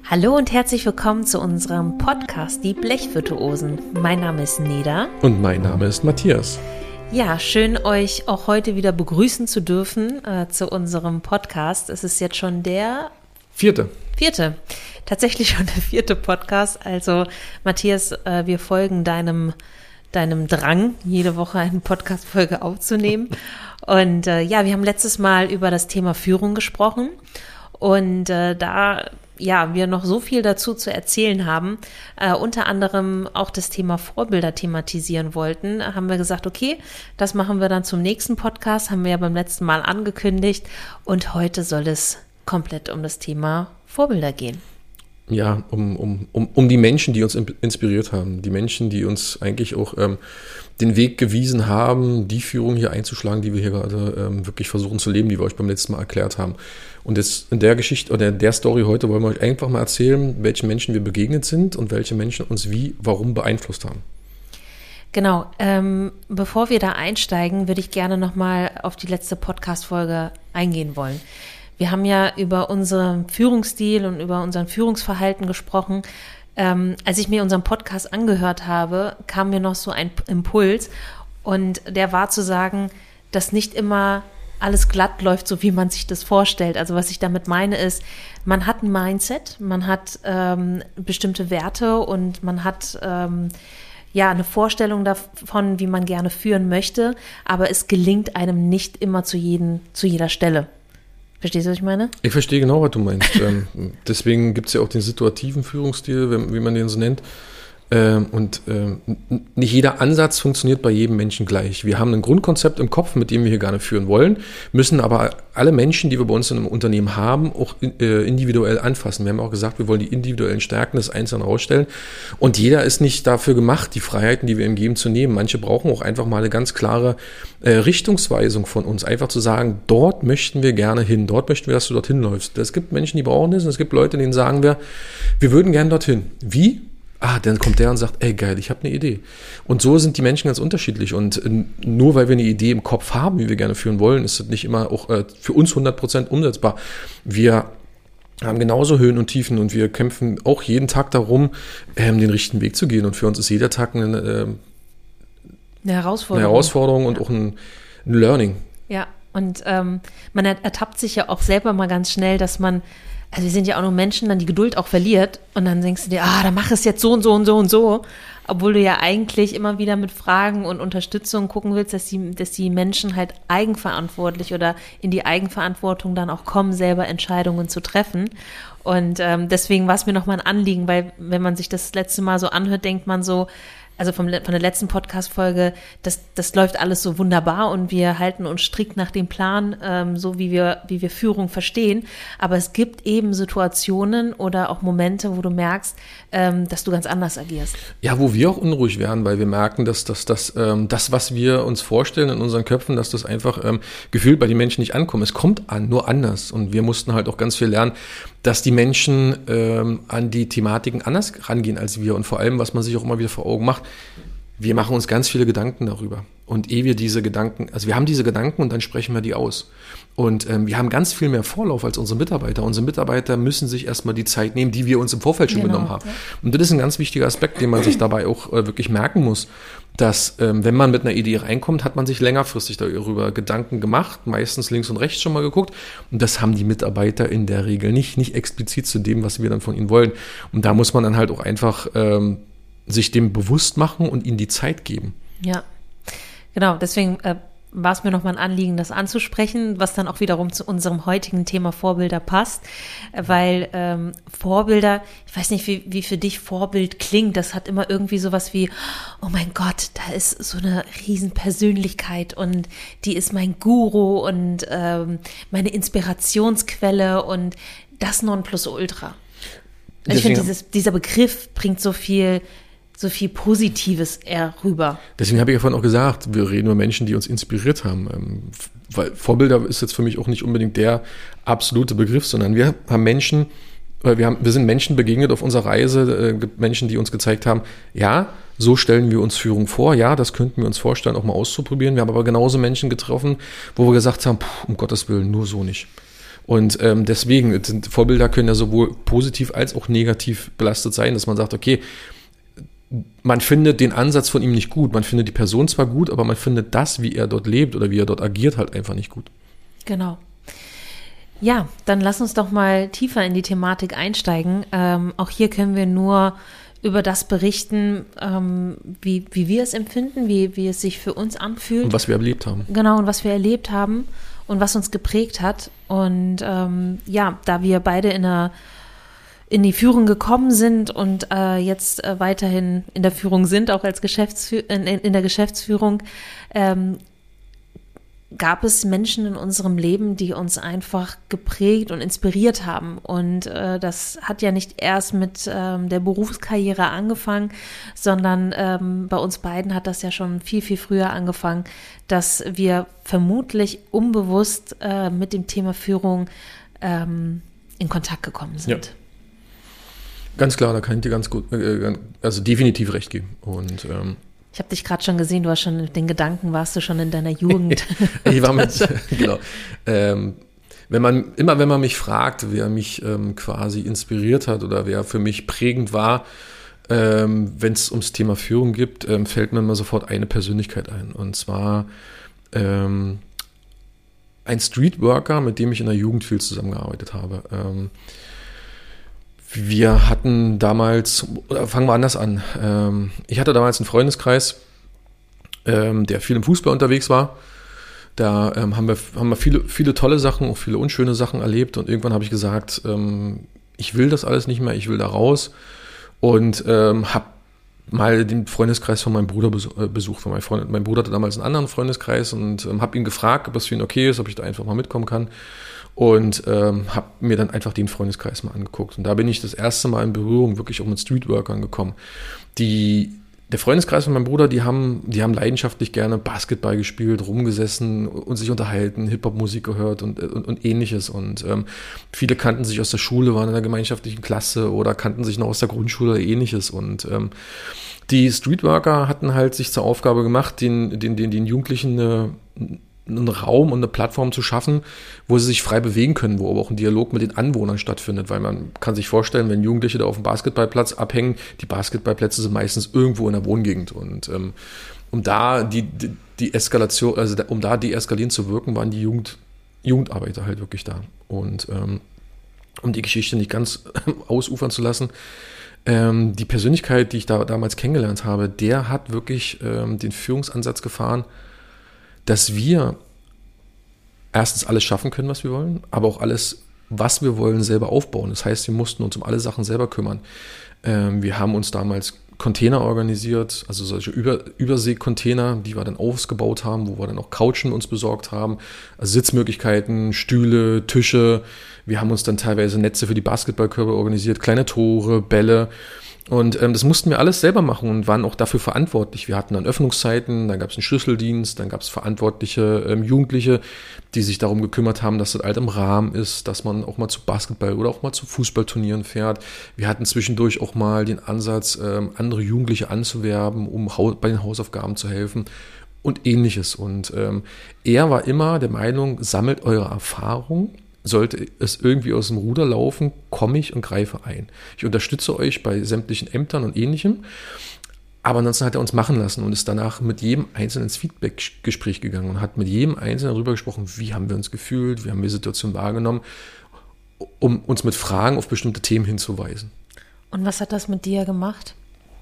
Hallo und herzlich willkommen zu unserem Podcast Die Blechvirtuosen. Mein Name ist Neda. Und mein Name ist Matthias. Ja, schön euch auch heute wieder begrüßen zu dürfen zu unserem Podcast. Es ist jetzt schon der Vierte. Tatsächlich schon der 4. Podcast. Also Matthias, wir folgen deinem Drang, jede Woche eine Podcast-Folge aufzunehmen. Und wir haben letztes Mal über das Thema Führung gesprochen. Und da wir noch so viel dazu zu erzählen haben, unter anderem auch das Thema Vorbilder thematisieren wollten, haben wir gesagt, okay, das machen wir dann zum nächsten Podcast, haben wir ja beim letzten Mal angekündigt. Und heute soll es komplett um das Thema Vorbilder gehen. Ja, um die Menschen, die uns inspiriert haben, die Menschen, die uns eigentlich auch den Weg gewiesen haben, die Führung hier einzuschlagen, die wir hier gerade wirklich versuchen zu leben, die wir euch beim letzten Mal erklärt haben. Und jetzt in der Geschichte oder in der Story heute wollen wir euch einfach mal erzählen, welchen Menschen wir begegnet sind und welche Menschen uns warum beeinflusst haben. Genau, bevor wir da einsteigen, würde ich gerne nochmal auf die letzte Podcast-Folge eingehen wollen. Wir haben ja über unseren Führungsstil und über unseren Führungsverhalten gesprochen. Als ich mir unseren Podcast angehört habe, kam mir noch so ein Impuls und der war zu sagen, dass nicht immer alles glatt läuft, so wie man sich das vorstellt. Also was ich damit meine ist, man hat ein Mindset, man hat bestimmte Werte und man hat eine Vorstellung davon, wie man gerne führen möchte, aber es gelingt einem nicht immer zu jeder Stelle. Verstehst du, was ich meine? Ich verstehe genau, was du meinst. Deswegen gibt es ja auch den situativen Führungsstil, wie man den so nennt. Nicht jeder Ansatz funktioniert bei jedem Menschen gleich. Wir haben ein Grundkonzept im Kopf, mit dem wir hier gerne führen wollen, müssen aber alle Menschen, die wir bei uns in einem Unternehmen haben, auch individuell anfassen. Wir haben auch gesagt, wir wollen die individuellen Stärken des Einzelnen herausstellen. Und jeder ist nicht dafür gemacht, die Freiheiten, die wir ihm geben, zu nehmen. Manche brauchen auch einfach mal eine ganz klare Richtungsweisung von uns. Einfach zu sagen, dort möchten wir gerne hin, dort möchten wir, dass du dorthin läufst. Es gibt Menschen, die brauchen das und es gibt Leute, denen sagen wir würden gerne dorthin. Wie? Dann kommt der und sagt, ey geil, ich habe eine Idee. Und so sind die Menschen ganz unterschiedlich. Und nur weil wir eine Idee im Kopf haben, wie wir gerne führen wollen, ist das nicht immer auch für uns 100% umsetzbar. Wir haben genauso Höhen und Tiefen und wir kämpfen auch jeden Tag darum, den richtigen Weg zu gehen. Und für uns ist jeder Tag eine Herausforderung und auch ein Learning. Ja, und man ertappt sich ja auch selber mal ganz schnell, dass man, also wir sind ja auch nur Menschen, dann die Geduld auch verliert und dann denkst du dir, dann mach es jetzt so und so und so und so, obwohl du ja eigentlich immer wieder mit Fragen und Unterstützung gucken willst, dass die Menschen halt eigenverantwortlich oder in die Eigenverantwortung dann auch kommen, selber Entscheidungen zu treffen. Und deswegen war es mir nochmal ein Anliegen, weil wenn man sich das letzte Mal so anhört, denkt man so, also von der letzten Podcast-Folge, das läuft alles so wunderbar und wir halten uns strikt nach dem Plan, so wie wir Führung verstehen. Aber es gibt eben Situationen oder auch Momente, wo du merkst, dass du ganz anders agierst. Ja, wo wir auch unruhig werden, weil wir merken, dass das, was wir uns vorstellen in unseren Köpfen, dass das einfach gefühlt bei den Menschen nicht ankommt. Es kommt an, nur anders. Und wir mussten halt auch ganz viel lernen, dass die Menschen an die Thematiken anders rangehen als wir. Und vor allem, was man sich auch immer wieder vor Augen macht, wir machen uns ganz viele Gedanken darüber. Und ehe wir diese Gedanken, also wir haben diese Gedanken und dann sprechen wir die aus. Und wir haben ganz viel mehr Vorlauf als unsere Mitarbeiter. Unsere Mitarbeiter müssen sich erstmal die Zeit nehmen, die wir uns im Vorfeld schon genommen haben. Ja. Und das ist ein ganz wichtiger Aspekt, den man sich dabei auch wirklich merken muss, dass wenn man mit einer Idee reinkommt, hat man sich längerfristig darüber Gedanken gemacht, meistens links und rechts schon mal geguckt. Und das haben die Mitarbeiter in der Regel nicht explizit zu dem, was wir dann von ihnen wollen. Und da muss man dann halt auch einfach sich dem bewusst machen und ihnen die Zeit geben. Ja, genau. Deswegen war es mir nochmal ein Anliegen, das anzusprechen, was dann auch wiederum zu unserem heutigen Thema Vorbilder passt, weil Vorbilder, ich weiß nicht, wie für dich Vorbild klingt, das hat immer irgendwie sowas wie, oh mein Gott, da ist so eine Riesenpersönlichkeit und die ist mein Guru und meine Inspirationsquelle und das Nonplusultra. Also ich finde, dieser Begriff bringt so viel Positives eher rüber. Deswegen habe ich ja vorhin auch gesagt, wir reden über Menschen, die uns inspiriert haben. Weil Vorbilder ist jetzt für mich auch nicht unbedingt der absolute Begriff, sondern wir haben Menschen, wir sind Menschen begegnet auf unserer Reise, Menschen, die uns gezeigt haben, ja, so stellen wir uns Führung vor, ja, das könnten wir uns vorstellen, auch mal auszuprobieren. Wir haben aber genauso Menschen getroffen, wo wir gesagt haben, um Gottes Willen, nur so nicht. Und deswegen, Vorbilder können ja sowohl positiv als auch negativ belastet sein, dass man sagt, okay, man findet den Ansatz von ihm nicht gut, man findet die Person zwar gut, aber man findet das, wie er dort lebt oder wie er dort agiert, halt einfach nicht gut. Genau. Ja, dann lass uns doch mal tiefer in die Thematik einsteigen. Auch hier können wir nur über das berichten, wie wir es empfinden, wie es sich für uns anfühlt. Und was wir erlebt haben. Genau, und was wir erlebt haben und was uns geprägt hat. Und da wir beide in die Führung gekommen sind und jetzt weiterhin in der Führung sind, auch als in der Geschäftsführung, gab es Menschen in unserem Leben, die uns einfach geprägt und inspiriert haben. Und das hat ja nicht erst mit der Berufskarriere angefangen, sondern bei uns beiden hat das ja schon viel, viel früher angefangen, dass wir vermutlich unbewusst mit dem Thema Führung in Kontakt gekommen sind. Ja. Ganz klar, da kann ich dir ganz gut, also definitiv recht geben. Und ich habe dich gerade schon gesehen, du hast schon mit den Gedanken, warst du schon in deiner Jugend. Ich war genau. Wenn man mich fragt, wer mich quasi inspiriert hat oder wer für mich prägend war, wenn es ums Thema Führung geht, fällt mir immer sofort eine Persönlichkeit ein. Und zwar ein Streetworker, mit dem ich in der Jugend viel zusammengearbeitet habe. Wir hatten damals, oder fangen wir anders an, ich hatte damals einen Freundeskreis, der viel im Fußball unterwegs war. Da haben wir viele tolle Sachen, auch viele unschöne Sachen erlebt und irgendwann habe ich gesagt, ich will das alles nicht mehr, ich will da raus und habe mal den Freundeskreis von meinem Bruder besucht. Mein Bruder hatte damals einen anderen Freundeskreis und habe ihn gefragt, ob es für ihn okay ist, ob ich da einfach mal mitkommen kann. Und habe mir dann einfach den Freundeskreis mal angeguckt. Und da bin ich das erste Mal in Berührung wirklich auch mit Streetworkern gekommen. Der Freundeskreis von meinem Bruder, die haben leidenschaftlich gerne Basketball gespielt, rumgesessen und sich unterhalten, Hip-Hop-Musik gehört und ähnliches. Und viele kannten sich aus der Schule, waren in der gemeinschaftlichen Klasse oder kannten sich noch aus der Grundschule oder ähnliches. Und die Streetworker hatten halt sich zur Aufgabe gemacht, den Jugendlichen einen Raum und eine Plattform zu schaffen, wo sie sich frei bewegen können, wo aber auch ein Dialog mit den Anwohnern stattfindet, weil man kann sich vorstellen, wenn Jugendliche da auf dem Basketballplatz abhängen, die Basketballplätze sind meistens irgendwo in der Wohngegend und um da die Eskalation, also um da deeskalierend zu wirken, waren die Jugendarbeiter halt wirklich da und um die Geschichte nicht ganz ausufern zu lassen, die Persönlichkeit, die ich da damals kennengelernt habe, der hat wirklich den Führungsansatz gefahren, dass wir erstens alles schaffen können, was wir wollen, aber auch alles, was wir wollen, selber aufbauen. Das heißt, wir mussten uns um alle Sachen selber kümmern. Wir haben uns damals Container organisiert, also solche Überseekontainer, die wir dann ausgebaut haben, wo wir dann auch Couchen uns besorgt haben, also Sitzmöglichkeiten, Stühle, Tische. Wir haben uns dann teilweise Netze für die Basketballkörbe organisiert, kleine Tore, Bälle. Und das mussten wir alles selber machen und waren auch dafür verantwortlich. Wir hatten dann Öffnungszeiten, dann gab es einen Schlüsseldienst, dann gab es verantwortliche Jugendliche, die sich darum gekümmert haben, dass das alles im Rahmen ist, dass man auch mal zu Basketball oder auch mal zu Fußballturnieren fährt. Wir hatten zwischendurch auch mal den Ansatz, andere Jugendliche anzuwerben, um bei den Hausaufgaben zu helfen und ähnliches. Und er war immer der Meinung, sammelt eure Erfahrung. Sollte es irgendwie aus dem Ruder laufen, komme ich und greife ein. Ich unterstütze euch bei sämtlichen Ämtern und Ähnlichem. Aber ansonsten hat er uns machen lassen und ist danach mit jedem Einzelnen ins Feedback-Gespräch gegangen und hat mit jedem Einzelnen darüber gesprochen, wie haben wir uns gefühlt, wie haben wir die Situation wahrgenommen, um uns mit Fragen auf bestimmte Themen hinzuweisen. Und was hat das mit dir gemacht?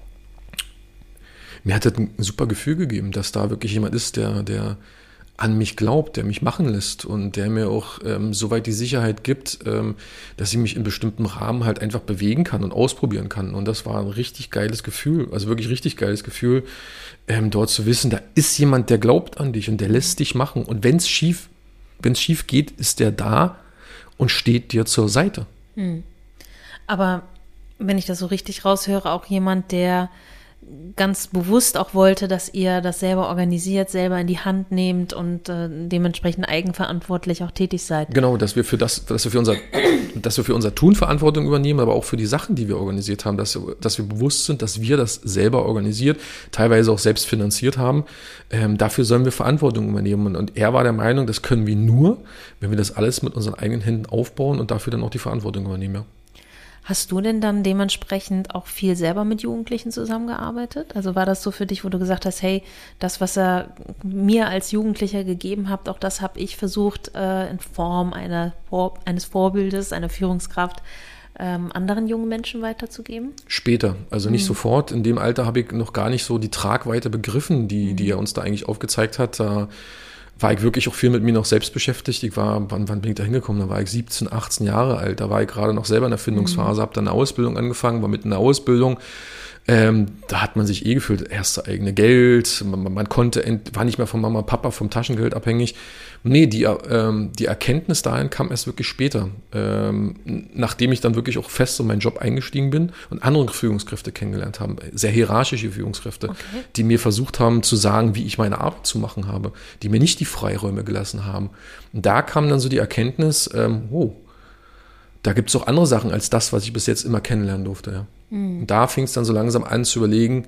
Mir hat das ein super Gefühl gegeben, dass da wirklich jemand ist, der an mich glaubt, der mich machen lässt und der mir auch soweit die Sicherheit gibt, dass ich mich in bestimmten Rahmen halt einfach bewegen kann und ausprobieren kann. Und das war ein richtig geiles Gefühl, also wirklich richtig geiles Gefühl, dort zu wissen, da ist jemand, der glaubt an dich und der lässt dich machen. Und wenn es schief geht, ist der da und steht dir zur Seite. Aber wenn ich das so richtig raushöre, auch jemand, der ganz bewusst auch wollte, dass ihr das selber organisiert, selber in die Hand nehmt und dementsprechend eigenverantwortlich auch tätig seid. Genau, dass wir für unser Tun Verantwortung übernehmen, aber auch für die Sachen, die wir organisiert haben, dass wir bewusst sind, dass wir das selber organisiert, teilweise auch selbst finanziert haben. Dafür sollen wir Verantwortung übernehmen. Und er war der Meinung, das können wir nur, wenn wir das alles mit unseren eigenen Händen aufbauen und dafür dann auch die Verantwortung übernehmen. Ja. Hast du denn dann dementsprechend auch viel selber mit Jugendlichen zusammengearbeitet? Also war das so für dich, wo du gesagt hast, hey, das, was er mir als Jugendlicher gegeben hat, auch das habe ich versucht, in Form eines Vorbildes, einer Führungskraft, anderen jungen Menschen weiterzugeben? Später, also nicht sofort. In dem Alter habe ich noch gar nicht so die Tragweite begriffen, die er uns da eigentlich aufgezeigt hat. Da war ich wirklich auch viel mit mir noch selbst beschäftigt. Wann bin ich da hingekommen? Da war ich 17, 18 Jahre alt. Da war ich gerade noch selber in der Findungsphase, habe dann eine Ausbildung angefangen, war mitten in der Ausbildung. Da hat man sich gefühlt, erste eigene Geld, man war nicht mehr von Mama, Papa, vom Taschengeld abhängig. Nee, die Erkenntnis dahin kam erst wirklich später, nachdem ich dann wirklich auch fest in meinen Job eingestiegen bin und andere Führungskräfte kennengelernt habe, sehr hierarchische Führungskräfte, okay, die mir versucht haben zu sagen, wie ich meine Arbeit zu machen habe, die mir nicht die Freiräume gelassen haben. Und da kam dann so die Erkenntnis, da gibt es auch andere Sachen als das, was ich bis jetzt immer kennenlernen durfte. Ja. Und da fing es dann so langsam an zu überlegen,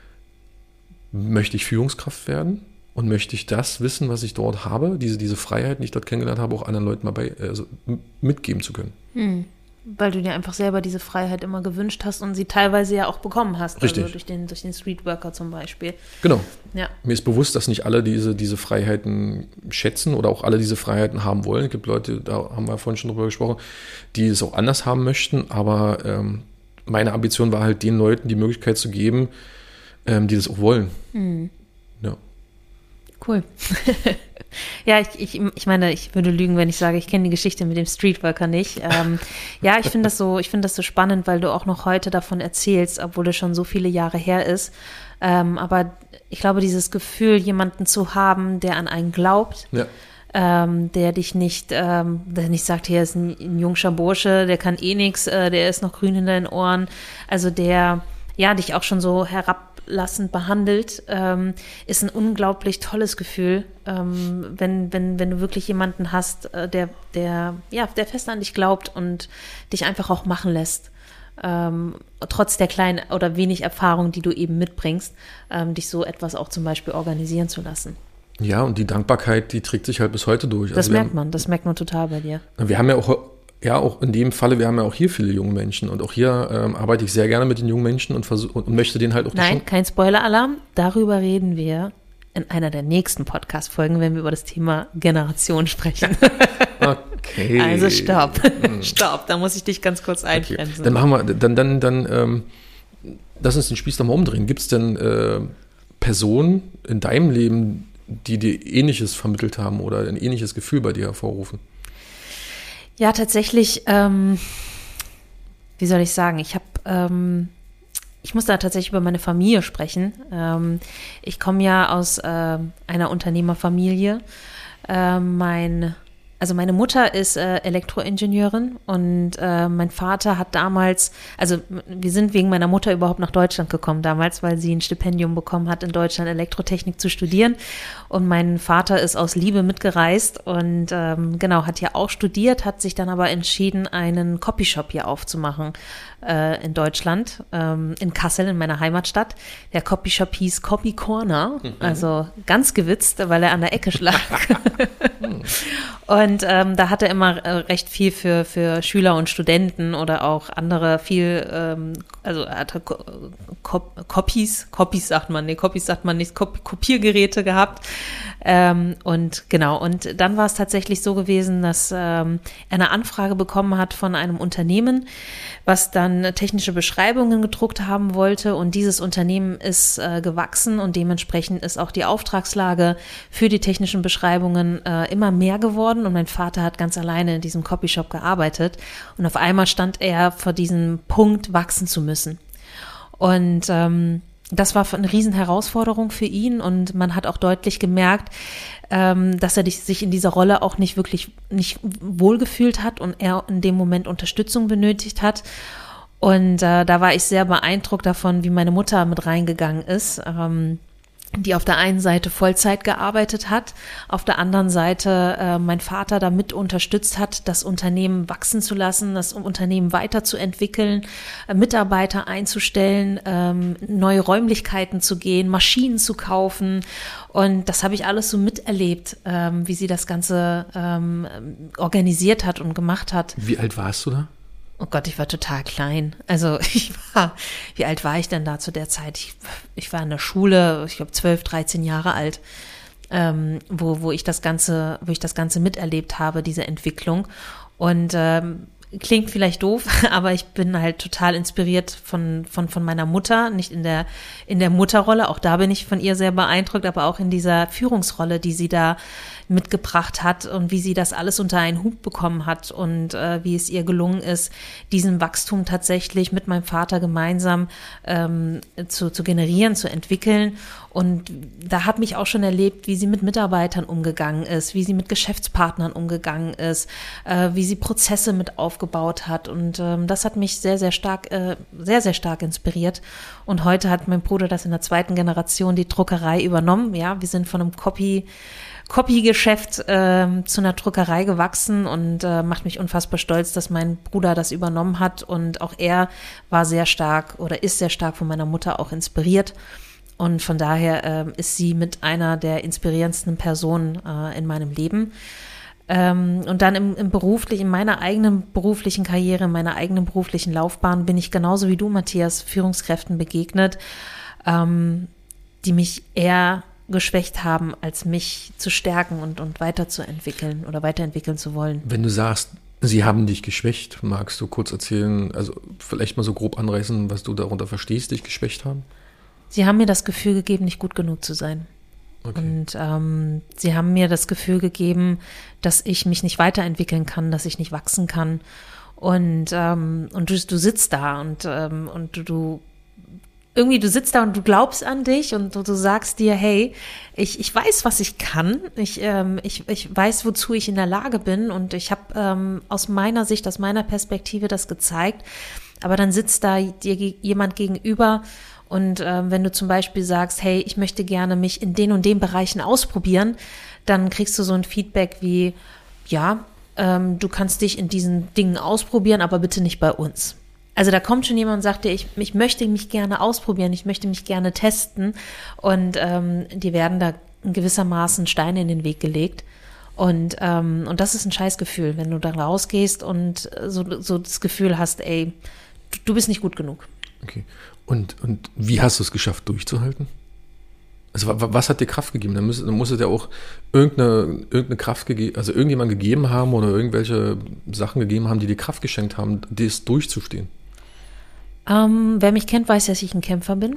möchte ich Führungskraft werden und möchte ich das Wissen, was ich dort habe, diese Freiheiten, die ich dort kennengelernt habe, auch anderen Leuten mal mitgeben zu können. Weil du dir einfach selber diese Freiheit immer gewünscht hast und sie teilweise ja auch bekommen hast. Richtig. Also durch den Streetworker zum Beispiel. Genau. Ja. Mir ist bewusst, dass nicht alle diese Freiheiten schätzen oder auch alle diese Freiheiten haben wollen. Es gibt Leute, da haben wir vorhin schon drüber gesprochen, die es auch anders haben möchten, aber meine Ambition war halt, den Leuten die Möglichkeit zu geben, die das auch wollen. Ja. Cool. Ja, ich meine, ich würde lügen, wenn ich sage, ich kenne die Geschichte mit dem Streetworker nicht. Ja, ich finde das so spannend, weil du auch noch heute davon erzählst, obwohl es schon so viele Jahre her ist. Aber ich glaube, dieses Gefühl, jemanden zu haben, der an einen glaubt, ja, der dich nicht, der nicht sagt, hier ist ein jungscher Bursche, der kann eh nichts, der ist noch grün in deinen Ohren. Also der, ja, dich auch schon so herablassend behandelt, ist ein unglaublich tolles Gefühl, wenn du wirklich jemanden hast, der fest an dich glaubt und dich einfach auch machen lässt. Trotz der kleinen oder wenig Erfahrung, die du eben mitbringst, dich so etwas auch zum Beispiel organisieren zu lassen. Ja, und die Dankbarkeit, die trägt sich halt bis heute durch. Das merkt man total bei dir. Wir haben auch in dem Falle, wir haben ja auch hier viele junge Menschen und auch hier arbeite ich sehr gerne mit den jungen Menschen und möchte denen halt auch... Nein, kein Spoiler-Alarm, darüber reden wir in einer der nächsten Podcast-Folgen, wenn wir über das Thema Generation sprechen. Okay. Also stopp, da muss ich dich ganz kurz einbremsen. Okay. Dann machen wir, lass uns den Spieß doch mal umdrehen. Gibt es denn Personen in deinem Leben, die dir Ähnliches vermittelt haben oder ein ähnliches Gefühl bei dir hervorrufen? Ja, tatsächlich, wie soll ich sagen, ich muss da tatsächlich über meine Familie sprechen. Ich komme ja aus einer Unternehmerfamilie. Meine Mutter ist Elektroingenieurin und mein Vater hat damals, also wir sind wegen meiner Mutter überhaupt nach Deutschland gekommen damals, weil sie ein Stipendium bekommen hat, in Deutschland Elektrotechnik zu studieren. Und mein Vater ist aus Liebe mitgereist und hat hier auch studiert, hat sich dann aber entschieden, einen Copyshop hier aufzumachen in Deutschland, in Kassel, in meiner Heimatstadt. Der Copyshop hieß Copy Corner, also ganz gewitzt, weil er an der Ecke lag. Und da hat er immer recht viel für Schüler und Studenten oder auch andere er hatte Copies sagt man nicht, Kopiergeräte gehabt. Und dann war es tatsächlich so gewesen, dass er eine Anfrage bekommen hat von einem Unternehmen, was dann technische Beschreibungen gedruckt haben wollte, und dieses Unternehmen ist gewachsen und dementsprechend ist auch die Auftragslage für die technischen Beschreibungen immer mehr geworden, und mein Vater hat ganz alleine in diesem Copyshop gearbeitet und auf einmal stand er vor diesem Punkt, wachsen zu müssen. Und das war eine riesen Herausforderung für ihn, und man hat auch deutlich gemerkt, dass er sich in dieser Rolle auch nicht wohlgefühlt hat und er in dem Moment Unterstützung benötigt hat. Und da war ich sehr beeindruckt davon, wie meine Mutter mit reingegangen ist, die auf der einen Seite Vollzeit gearbeitet hat, auf der anderen Seite mein Vater damit unterstützt hat, das Unternehmen wachsen zu lassen, das Unternehmen weiterzuentwickeln, Mitarbeiter einzustellen, neue Räumlichkeiten zu gehen, Maschinen zu kaufen. Und das habe ich alles so miterlebt, wie sie das Ganze organisiert hat und gemacht hat. Wie alt warst du da? Oh Gott, ich war total klein. Also wie alt war ich denn da zu der Zeit? Ich war in der Schule, ich glaube 12, 13 Jahre alt, wo ich das Ganze miterlebt habe, diese Entwicklung. Und klingt vielleicht doof, aber ich bin halt total inspiriert von meiner Mutter, nicht in der Mutterrolle, auch da bin ich von ihr sehr beeindruckt, aber auch in dieser Führungsrolle, die sie da mitgebracht hat und wie sie das alles unter einen Hut bekommen hat und wie es ihr gelungen ist, diesen Wachstum tatsächlich mit meinem Vater gemeinsam zu generieren, zu entwickeln. Und da hat mich auch schon erlebt, wie sie mit Mitarbeitern umgegangen ist, wie sie mit Geschäftspartnern umgegangen ist, wie sie Prozesse mit aufgebaut hat. Und das hat mich sehr, sehr stark inspiriert. Und heute hat mein Bruder das in der 2. Generation die Druckerei übernommen. Ja, wir sind von einem Copy-Geschäft zu einer Druckerei gewachsen und macht mich unfassbar stolz, dass mein Bruder das übernommen hat. Und auch er war sehr stark oder ist sehr stark von meiner Mutter auch inspiriert. Und von daher ist sie mit einer der inspirierendsten Personen in meinem Leben. Und dann in meiner eigenen beruflichen Karriere, in meiner eigenen beruflichen Laufbahn bin ich genauso wie du, Matthias, Führungskräften begegnet, die mich eher geschwächt haben, als mich zu stärken und weiterzuentwickeln oder weiterentwickeln zu wollen. Wenn du sagst, sie haben dich geschwächt, magst du kurz erzählen, also vielleicht mal so grob anreißen, was du darunter verstehst, dich geschwächt haben? Sie haben mir das Gefühl gegeben, nicht gut genug zu sein. Okay. Und sie haben mir das Gefühl gegeben, dass ich mich nicht weiterentwickeln kann, dass ich nicht wachsen kann. Und du sitzt da und du sitzt da und du glaubst an dich und du sagst dir, hey, ich weiß, was ich kann. Ich weiß, wozu ich in der Lage bin. Und ich habe aus meiner Sicht, aus meiner Perspektive das gezeigt. Aber dann sitzt da dir jemand gegenüber. Und wenn du zum Beispiel sagst, hey, ich möchte gerne mich in den und den Bereichen ausprobieren, dann kriegst du so ein Feedback wie, ja, du kannst dich in diesen Dingen ausprobieren, aber bitte nicht bei uns. Also da kommt schon jemand und sagt dir, ich möchte mich gerne ausprobieren, ich möchte mich gerne testen und die werden da in gewissermaßen Steine in den Weg gelegt. Und das ist ein Scheißgefühl, wenn du dann rausgehst und so das Gefühl hast, ey, du bist nicht gut genug. Okay. Und wie hast du es geschafft, durchzuhalten? Also was hat dir Kraft gegeben? Dann muss es ja auch irgendeine Kraft gegeben, also irgendjemand gegeben haben oder irgendwelche Sachen gegeben haben, die dir Kraft geschenkt haben, das durchzustehen. Wer mich kennt, weiß, dass ich ein Kämpfer bin.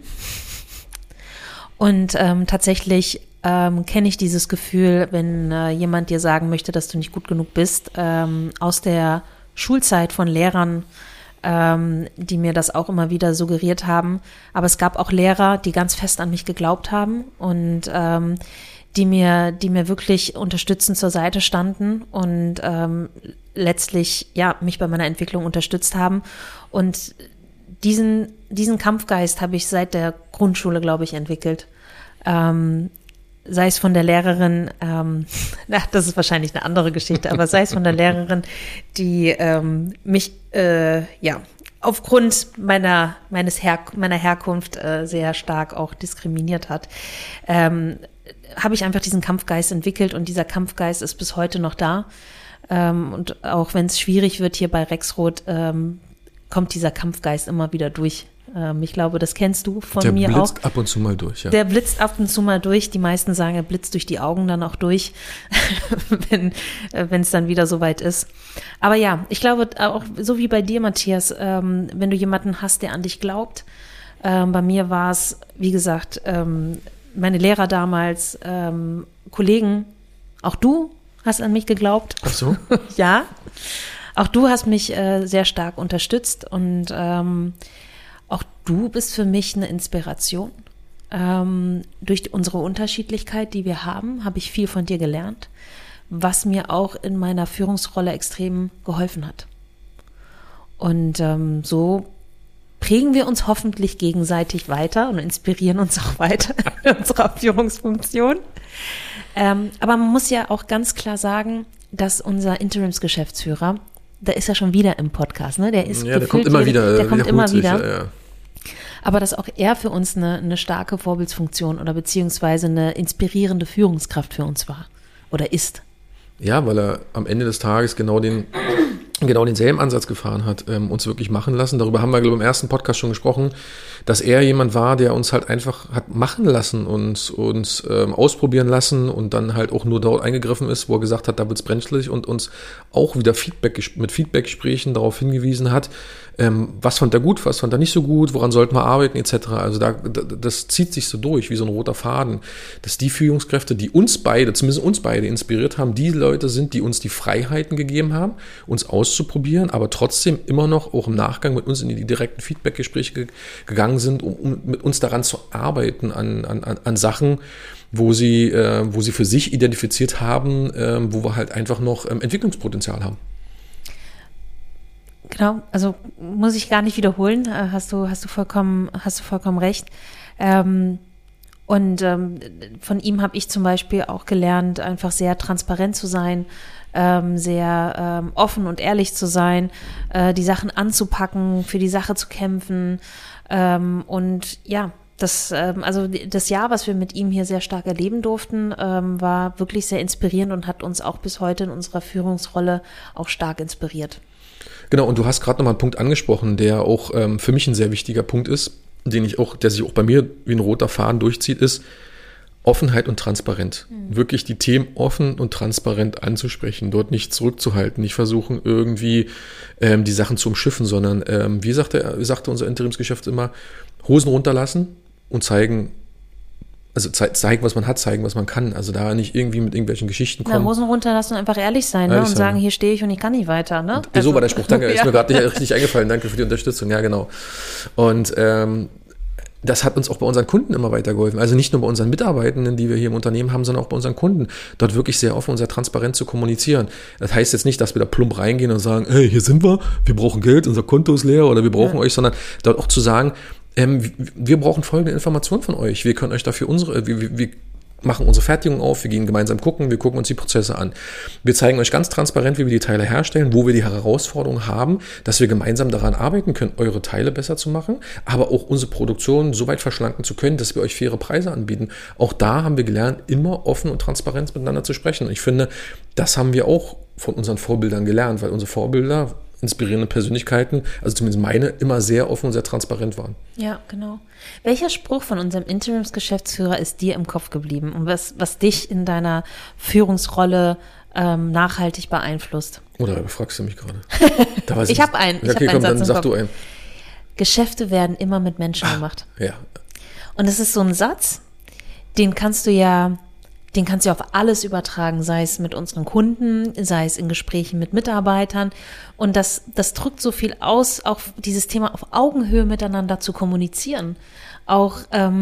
Und tatsächlich kenne ich dieses Gefühl, wenn jemand dir sagen möchte, dass du nicht gut genug bist, aus der Schulzeit von Lehrern, die mir das auch immer wieder suggeriert haben. Aber es gab auch Lehrer, die ganz fest an mich geglaubt haben und die mir wirklich unterstützend zur Seite standen und letztlich mich bei meiner Entwicklung unterstützt haben. Und diesen Kampfgeist habe ich seit der Grundschule, glaube ich, entwickelt. Sei es von der Lehrerin, das ist wahrscheinlich eine andere Geschichte, aber sei es von der Lehrerin, die mich aufgrund meiner Herkunft sehr stark auch diskriminiert hat, habe ich einfach diesen Kampfgeist entwickelt und dieser Kampfgeist ist bis heute noch da. Und auch wenn es schwierig wird hier bei Rexroth, kommt dieser Kampfgeist immer wieder durch. Ich glaube, das kennst du von mir auch. Der blitzt ab und zu mal durch, ja. Der blitzt ab und zu mal durch. Die meisten sagen, er blitzt durch die Augen dann auch durch, wenn es dann wieder soweit ist. Aber ja, ich glaube, auch so wie bei dir, Matthias, wenn du jemanden hast, der an dich glaubt. Bei mir war es, wie gesagt, meine Lehrer damals, Kollegen, auch du hast an mich geglaubt. Ach so? Ja, auch du hast mich sehr stark unterstützt und auch du bist für mich eine Inspiration. Durch unsere Unterschiedlichkeit, die wir haben, habe ich viel von dir gelernt, was mir auch in meiner Führungsrolle extrem geholfen hat. Und so prägen wir uns hoffentlich gegenseitig weiter und inspirieren uns auch weiter in unserer Führungsfunktion. Aber man muss ja auch ganz klar sagen, dass unser Interimsgeschäftsführer, der ist ja schon wieder im Podcast, ne? Der kommt immer wieder. Der kommt immer wieder. Ja. Aber dass auch er für uns eine starke Vorbildsfunktion oder beziehungsweise eine inspirierende Führungskraft für uns war oder ist. Ja, weil er am Ende des Tages genau denselben Ansatz gefahren hat, uns wirklich machen lassen. Darüber haben wir, glaube ich, im ersten Podcast schon gesprochen, dass er jemand war, der uns halt einfach hat machen lassen und uns ausprobieren lassen und dann halt auch nur dort eingegriffen ist, wo er gesagt hat, da wird's brenzlig und uns auch wieder mit Feedbackgesprächen darauf hingewiesen hat, was fand er gut, was fand er nicht so gut, woran sollten wir arbeiten etc. Also das zieht sich so durch wie so ein roter Faden, dass die Führungskräfte, die uns beide, zumindest uns beide inspiriert haben, die Leute sind, die uns die Freiheiten gegeben haben, uns auszuprobieren, aber trotzdem immer noch auch im Nachgang mit uns in die direkten Feedbackgespräche gegangen sind, um mit uns daran zu arbeiten an Sachen, wo sie für sich identifiziert haben, wo wir halt einfach noch Entwicklungspotenzial haben. Genau, also muss ich gar nicht wiederholen, hast du vollkommen recht. Von ihm habe ich zum Beispiel auch gelernt, einfach sehr transparent zu sein, sehr offen und ehrlich zu sein, die Sachen anzupacken, für die Sache zu kämpfen. Und ja, das Jahr, was wir mit ihm hier sehr stark erleben durften, war wirklich sehr inspirierend und hat uns auch bis heute in unserer Führungsrolle auch stark inspiriert. Genau, und du hast gerade nochmal einen Punkt angesprochen, der auch für mich ein sehr wichtiger Punkt ist, der sich auch bei mir wie ein roter Faden durchzieht, ist Offenheit und Transparenz. Wirklich die Themen offen und transparent anzusprechen, dort nicht zurückzuhalten, nicht versuchen irgendwie die Sachen zu umschiffen, sondern wie sagte unser Interimsgeschäft immer, Hosen runterlassen und zeigen, was man hat, zeigen, was man kann. Also da nicht irgendwie mit irgendwelchen Geschichten kommen. Hosen runterlassen und einfach ehrlich sein, ne? Und sagen, hier stehe ich und ich kann nicht weiter. Ne? So war der Spruch, danke. Ist mir gerade nicht richtig eingefallen. Danke für die Unterstützung. Ja, genau. Und das hat uns auch bei unseren Kunden immer weitergeholfen. Also nicht nur bei unseren Mitarbeitenden, die wir hier im Unternehmen haben, sondern auch bei unseren Kunden, dort wirklich sehr offen und sehr transparent zu kommunizieren. Das heißt jetzt nicht, dass wir da plump reingehen und sagen, hey, hier sind wir brauchen Geld, unser Konto ist leer oder wir brauchen euch, sondern dort auch zu sagen, wir brauchen folgende Informationen von euch. Wir können euch dafür wir machen unsere Fertigung auf, wir gehen gemeinsam gucken, wir gucken uns die Prozesse an. Wir zeigen euch ganz transparent, wie wir die Teile herstellen, wo wir die Herausforderungen haben, dass wir gemeinsam daran arbeiten können, eure Teile besser zu machen, aber auch unsere Produktion so weit verschlanken zu können, dass wir euch faire Preise anbieten. Auch da haben wir gelernt, immer offen und transparent miteinander zu sprechen. Und ich finde, das haben wir auch von unseren Vorbildern gelernt, weil unsere Vorbilder, inspirierende Persönlichkeiten, also zumindest meine, immer sehr offen und sehr transparent waren. Ja, genau. Welcher Spruch von unserem Interimsgeschäftsführer ist dir im Kopf geblieben und was dich in deiner Führungsrolle nachhaltig beeinflusst? Oder fragst du mich gerade? Ich habe einen. Okay, komm, dann sag du einen. Geschäfte werden immer mit Menschen gemacht. Ja. Und das ist so ein Satz, den kannst du ja auf alles übertragen, sei es mit unseren Kunden, sei es in Gesprächen mit Mitarbeitern. Und das drückt so viel aus, auch dieses Thema auf Augenhöhe miteinander zu kommunizieren. Auch,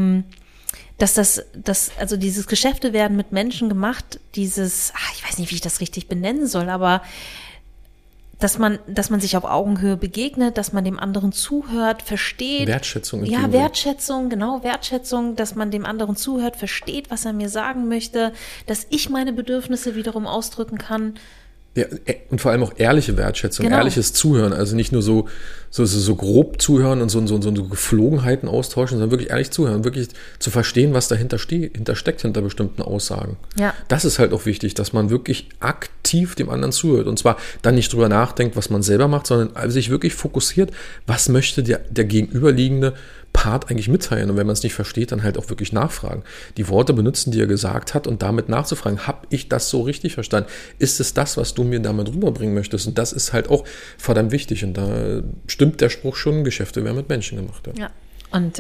also dieses Geschäfte werden mit Menschen gemacht, ich weiß nicht, wie ich das richtig benennen soll, aber dass man sich auf Augenhöhe begegnet, dass man dem anderen zuhört, versteht. Wertschätzung. Ja, Wertschätzung, dass man dem anderen zuhört, versteht, was er mir sagen möchte, dass ich meine Bedürfnisse wiederum ausdrücken kann. Ja, und vor allem auch ehrliche Wertschätzung, genau. Ehrliches Zuhören, also nicht nur so grob zuhören und so Geflogenheiten austauschen, sondern wirklich ehrlich zuhören, wirklich zu verstehen, was dahinter steckt hinter bestimmten Aussagen. Ja. Das ist halt auch wichtig, dass man wirklich aktiv dem anderen zuhört und zwar dann nicht drüber nachdenkt, was man selber macht, sondern sich wirklich fokussiert, was möchte der gegenüberliegende Part eigentlich mitteilen und wenn man es nicht versteht, dann halt auch wirklich nachfragen. Die Worte benutzen, die er gesagt hat und damit nachzufragen, habe ich das so richtig verstanden? Ist es das, was du mir damit rüberbringen möchtest? Und das ist halt auch verdammt wichtig und da stimmt der Spruch schon, Geschäfte werden mit Menschen gemacht. Ja. Und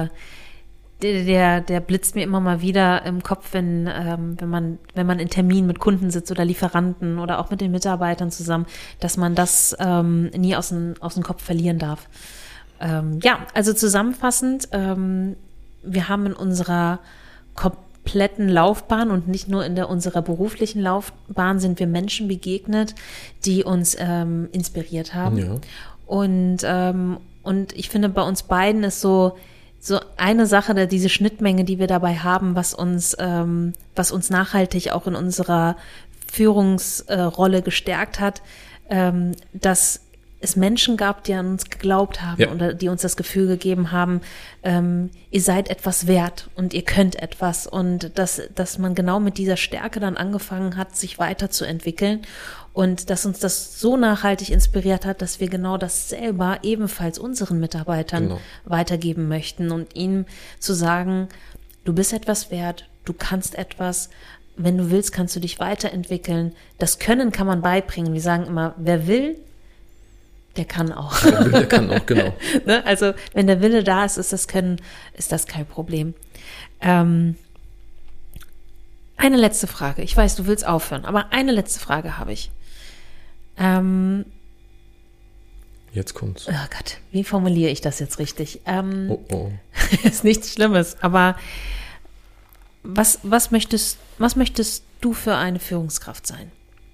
der blitzt mir immer mal wieder im Kopf, wenn man in Terminen mit Kunden sitzt oder Lieferanten oder auch mit den Mitarbeitern zusammen, dass man das nie aus dem Kopf verlieren darf. Also zusammenfassend, wir haben in unserer kompletten Laufbahn und nicht nur in unserer beruflichen Laufbahn sind wir Menschen begegnet, die uns inspiriert haben. Ja. Und ich finde, bei uns beiden ist so eine Sache, diese Schnittmenge, die wir dabei haben, was uns nachhaltig auch in unserer Führungsrolle gestärkt hat, dass es Menschen gab, die an uns geglaubt haben oder die uns das Gefühl gegeben haben, ihr seid etwas wert und ihr könnt etwas, und dass man genau mit dieser Stärke dann angefangen hat, sich weiterzuentwickeln, und dass uns das so nachhaltig inspiriert hat, dass wir genau das selber ebenfalls unseren Mitarbeitern weitergeben möchten und ihnen zu sagen, du bist etwas wert, du kannst etwas, wenn du willst, kannst du dich weiterentwickeln. Das Können kann man beibringen. Wir sagen immer, wer will, der kann auch. Der kann auch, genau. Ne? Also wenn der Wille da ist, ist das Können, ist das kein Problem. Eine letzte Frage. Ich weiß, du willst aufhören, aber eine letzte Frage habe ich. Jetzt kommt's. Oh Gott, wie formuliere ich das jetzt richtig? Oh. Ist nichts Schlimmes, aber was möchtest du für eine Führungskraft sein?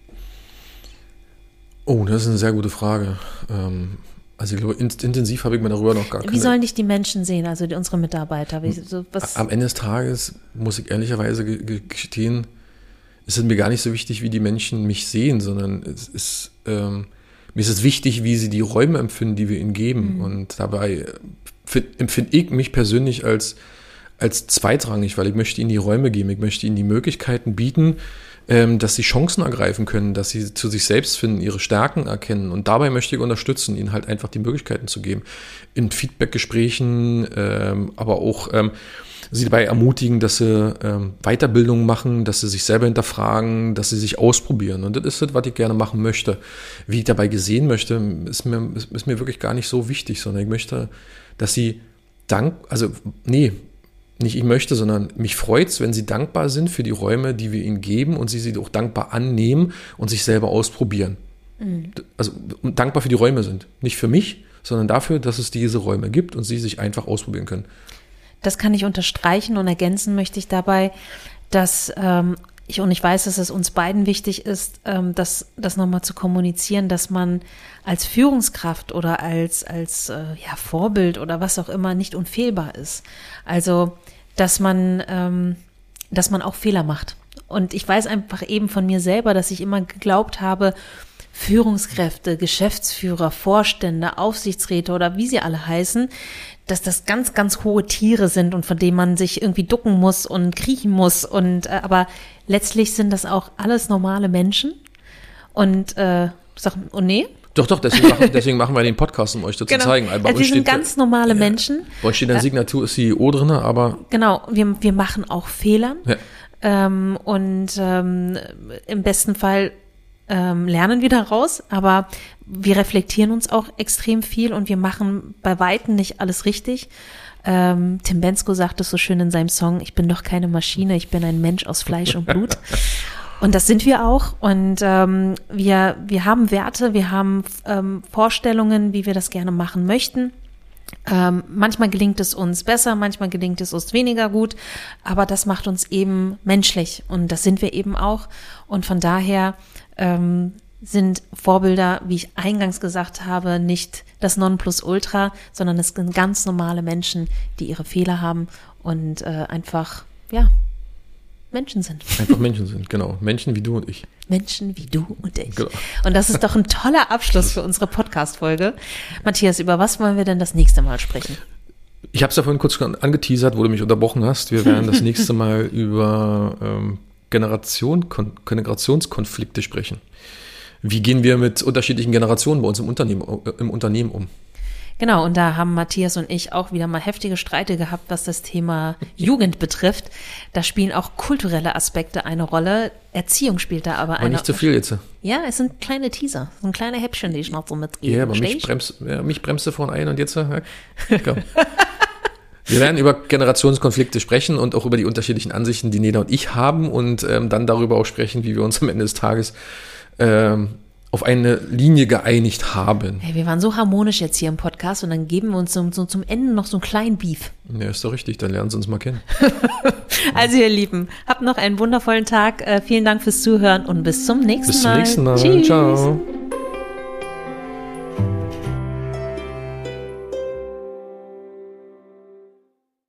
Oh, das ist eine sehr gute Frage. Also ich glaube, intensiv habe ich mir darüber noch gar keine... Wie sollen dich die Menschen sehen, also unsere Mitarbeiter? Am Ende des Tages, muss ich ehrlicherweise gestehen, ist es mir gar nicht so wichtig, wie die Menschen mich sehen, sondern mir ist es wichtig, wie sie die Räume empfinden, die wir ihnen geben. Und dabei empfinde ich mich persönlich als zweitrangig, weil ich möchte ihnen die Räume geben, ich möchte ihnen die Möglichkeiten bieten, dass sie Chancen ergreifen können, dass sie zu sich selbst finden, ihre Stärken erkennen, und dabei möchte ich unterstützen, ihnen halt einfach die Möglichkeiten zu geben. In Feedbackgesprächen, aber auch sie dabei ermutigen, dass sie Weiterbildung machen, dass sie sich selber hinterfragen, dass sie sich ausprobieren. Und das ist das, was ich gerne machen möchte. Wie ich dabei gesehen möchte, ist mir wirklich gar nicht so wichtig, sondern ich möchte, dass sie nicht ich möchte, sondern mich freut es, wenn sie dankbar sind für die Räume, die wir ihnen geben, und sie auch dankbar annehmen und sich selber ausprobieren. Also dankbar für die Räume sind. Nicht für mich, sondern dafür, dass es diese Räume gibt und sie sich einfach ausprobieren können. Das kann ich unterstreichen, und ergänzen möchte ich dabei, dass ich weiß, dass es uns beiden wichtig ist, das nochmal zu kommunizieren, dass man als Führungskraft oder als Vorbild oder was auch immer nicht unfehlbar ist. Also, dass man auch Fehler macht. Und ich weiß einfach eben von mir selber, dass ich immer geglaubt habe, Führungskräfte, Geschäftsführer, Vorstände, Aufsichtsräte oder wie sie alle heißen, dass das ganz, ganz hohe Tiere sind und von denen man sich irgendwie ducken muss und kriechen muss. Aber letztlich sind das auch alles normale Menschen. Und nee? Doch, deswegen machen wir den Podcast, um euch das zu zeigen. Also wir sind ganz normale Menschen. Bei euch steht eine Signatur CEO drin, aber... Genau, wir machen auch Fehler. Ja. Im besten Fall lernen wir daraus, aber wir reflektieren uns auch extrem viel und wir machen bei Weitem nicht alles richtig. Tim Bendzko sagt es so schön in seinem Song, ich bin doch keine Maschine, ich bin ein Mensch aus Fleisch und Blut. Und das sind wir auch, und wir haben Werte, wir haben Vorstellungen, wie wir das gerne machen möchten. Manchmal gelingt es uns besser, manchmal gelingt es uns weniger gut, aber das macht uns eben menschlich, und das sind wir eben auch, und von daher sind Vorbilder, wie ich eingangs gesagt habe, nicht das Nonplusultra, sondern es sind ganz normale Menschen, die ihre Fehler haben und einfach, Menschen sind. Einfach Menschen sind, genau. Menschen wie du und ich. Menschen wie du und ich. Genau. Und das ist doch ein toller Abschluss für unsere Podcast-Folge. Matthias, über was wollen wir denn das nächste Mal sprechen? Ich habe es ja vorhin kurz angeteasert, wo du mich unterbrochen hast. Wir werden das nächste Mal über Generationskonflikte sprechen. Wie gehen wir mit unterschiedlichen Generationen bei uns im Unternehmen um? Genau, und da haben Matthias und ich auch wieder mal heftige Streite gehabt, was das Thema Jugend betrifft. Da spielen auch kulturelle Aspekte eine Rolle. Erziehung spielt da aber eine Rolle. Nicht zu viel jetzt. Ja, es sind kleine Teaser, so ein kleiner Häppchen, die ich noch so mitgebe. Ja, aber mich bremst du vorhin ein und jetzt, komm. Wir werden über Generationskonflikte sprechen und auch über die unterschiedlichen Ansichten, die Neda und ich haben, und dann darüber auch sprechen, wie wir uns am Ende des Tages auf eine Linie geeinigt haben. Hey, wir waren so harmonisch jetzt hier im Podcast, und dann geben wir uns zum Ende noch so einen kleinen Beef. Ja, ist doch richtig, dann lernen Sie uns mal kennen. Also ihr Lieben, habt noch einen wundervollen Tag. Vielen Dank fürs Zuhören und bis zum nächsten Mal. Bis zum nächsten Mal. Tschüss. Ciao.